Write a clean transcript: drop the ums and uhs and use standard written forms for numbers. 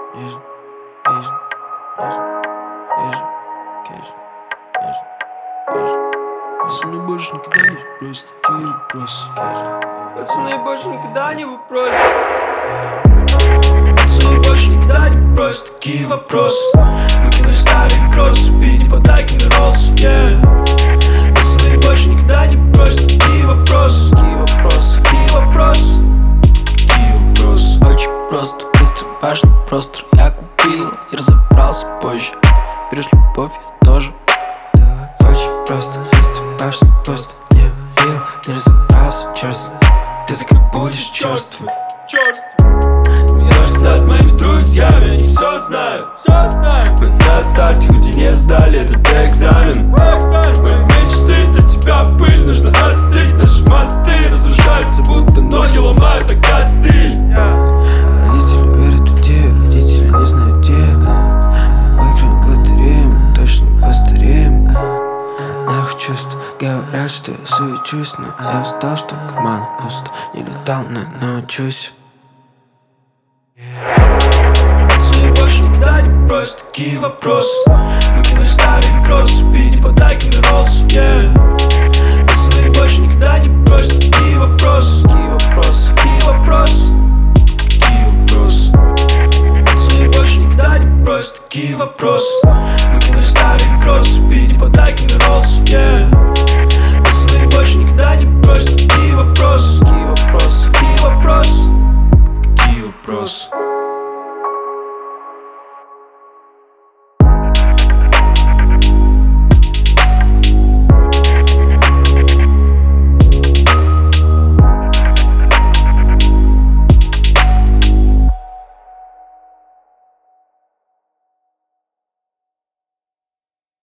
Asian, Asian, Asian, Asian, Asian, Asian, Asian. Пацаны больше никогда не бросят такие вопросы. Пацаны больше никогда не вопросы. Пацаны больше никогда не бросят такие вопросы. Выкинули старые кроссы, впереди под лайками роллс, yeah. Пацаны больше никогда не бросят такие вопросы. Какие вопросы? Какие вопросы? Какие вопросы? Очень просто, быстро, важно, просто. Я купил и разобрался позже. Берешь любовь, я тоже. Да, очень просто, быстро, важно, просто. Не убил, не разобрался, черствый. Ты так и будешь черствый. Меня должны знать моими друзьями, они все знают. Мы на старте, хоть и не сдали этот экзамен. Мои мечты для тебя пыль, нужно остыть. Наши мосты разрушаются, будто ноги ломают, а костыль. Родители верят в идею, родители не знают где. Выиграем в лотерею, мы точно постареем. Нахуй чувств, говорят, что я суечусь, но я устал, что в карманах пусто. Не летал, но научусь. Пацаны больше никогда не бросят такие вопросы. Выкинули старые кроссы, впереди под лайками роллс, yeah. Пацаны больше никогда не бросят такие вопросы. Какие вопросы? Какие вопросы? Какие вопросы? Пацаны больше никогда не бросят такие вопросы. Выкинули старые кроссы, впереди под лайками роллс, yeah. Пацаны больше никогда не бросят такие вопросы. Какие вопросы? Какие вопросы? Какие вопросы?